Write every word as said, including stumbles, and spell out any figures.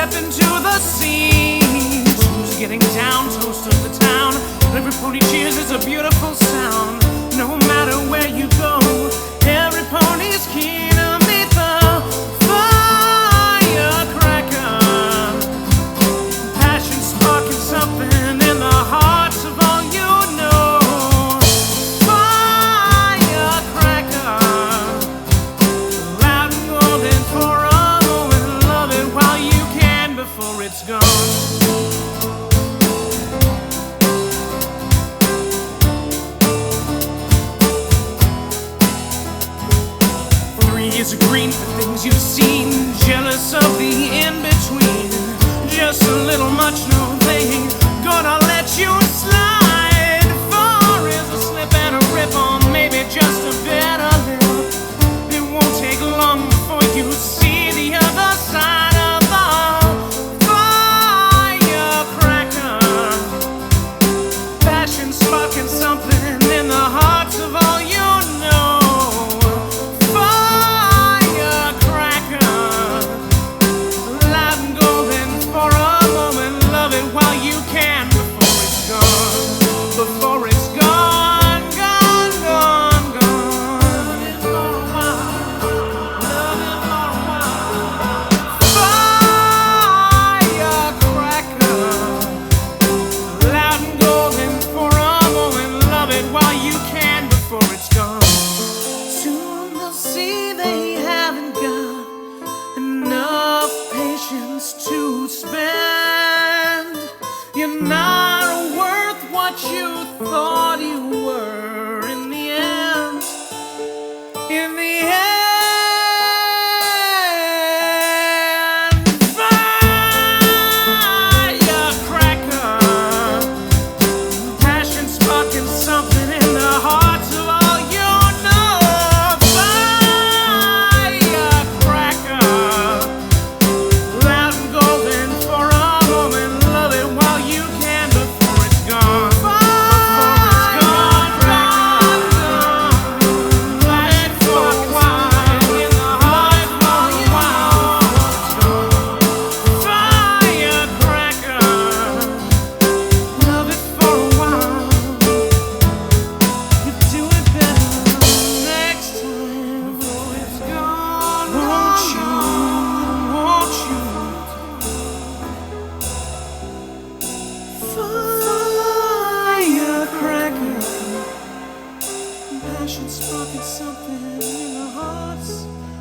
step into the scene. Who's getting down, toast of the town. Every pony cheers is a beautiful sound. No matter where you go, every pony's keen to meet the firecracker. Passion sparking something in the hearts of all you know. Firecracker, loud and golden for a moment. Love it while you can before it's gone. Is green for things you've seen, jealous of the in-between. Just a little much, no, they ain't gonna let you slide. Four is a slip and a rip on, maybe just a better lip. It won't take long before you see the other side of the firecracker. Passion sparking something in the hearts of all you know. While you can before it's gone, before it's gone, gone, gone, gone. Love it for a while, love it for a while. Firecracker, loud and golden for a moment. Love it while you can before it's gone. Soon they'll see they haven't got enough patience to spend. You're not worth what you thought you were in the end. In the end, firecracker, passion sparking something in the hearts of all you know. Firecracker, loud and golden for a moment. Love it while you can before it's gone. Before it's gone, gone, gone. Love it for a while in the heart for a while. Firecracker, love it for a while. You do it better next time before it's gone. Won't you? Won't you? Firecracker, passion sparking something in the hearts